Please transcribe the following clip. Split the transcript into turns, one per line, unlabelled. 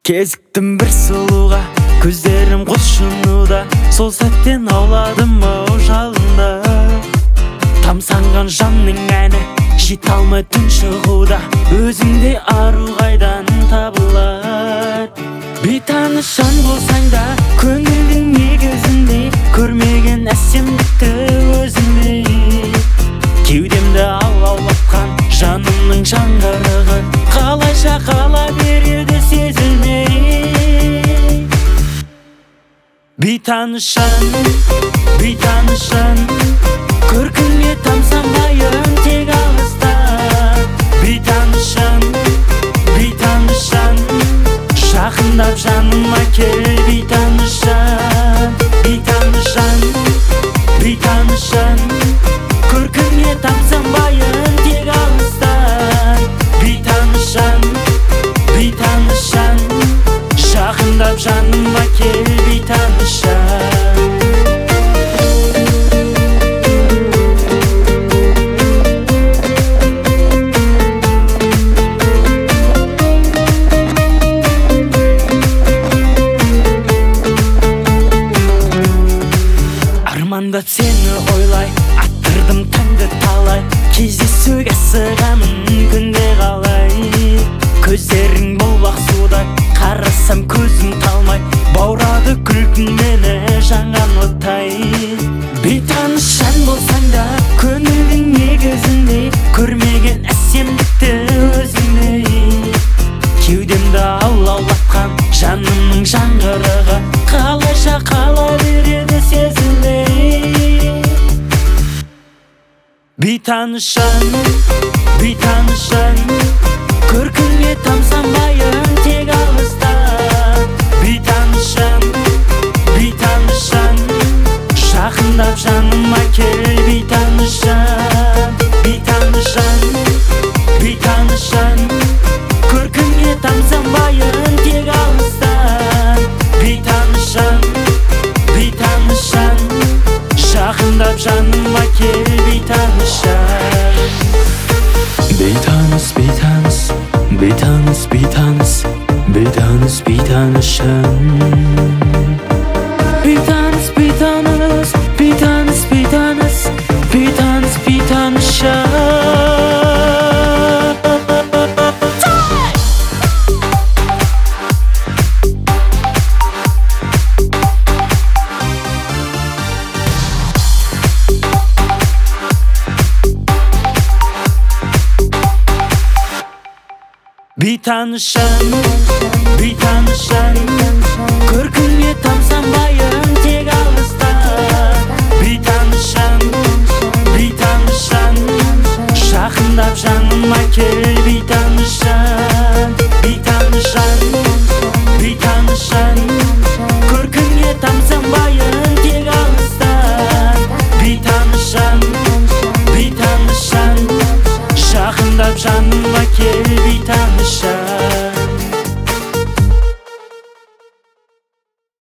Кезіктім бір сұлуға, көздерім құлшынуда. Сол сәттен ауладым ау жалында. Тамсанған жанның әні жете алмай түн шығуда. Өзіңде ару қайдан табылар? Бейтаныс жан болсаң да көңілдің негізінде көрмеген әсемдікті өзіңде. Кеудемді алаулатқан жанымның жаңғырығы қалайша қала береді сезілмей. Бейтаныс жан, көркіңе тамсанбайын тек алыстан. Бейтаныс жан, жақындап жаныма кел. Бейтаныс жан, көркіңе тамсанбайын тек алыстан. Бейтаныс жан, жақындап жаныма кел. Бейтаныс жан. Армандап сені ойлай, аттырдым таңды талай. Кездесуге асығамын күнде қалай. Көздерің бұлбақ судай, қарасам көзім талмай. Баурады күлкің мені жанған оттай. Бейтаныс жан болсаң да көңілдің негізінде көрмеген әсемдікті өзіңде. Кеудемді алаулатқан жанымның жаңғырығы қалайша қала береді сезілмей. Бейтаныс жан, көркіңе тамсанбайын тек алыстан. Бейтаныс жан, жақындап жаныма кел. Бейтаныс жан, көркіңе тамсанбайын тек алыстан. Бейтаныс жан, жақындап жаныма кел. Бейтаныс жан.
Бейтаныс жан.
Бейтаныс жан. Бейтаныс жан, көркіңе тамсанбайын тек алыстан. Бейтаныс жан, жақындап жаныма кел. Бейтаныс жан, көркіңе тамсанбайын тек алыстан. Бейтаныс жан, жақындап жаныма кел. Бейтаныс жан.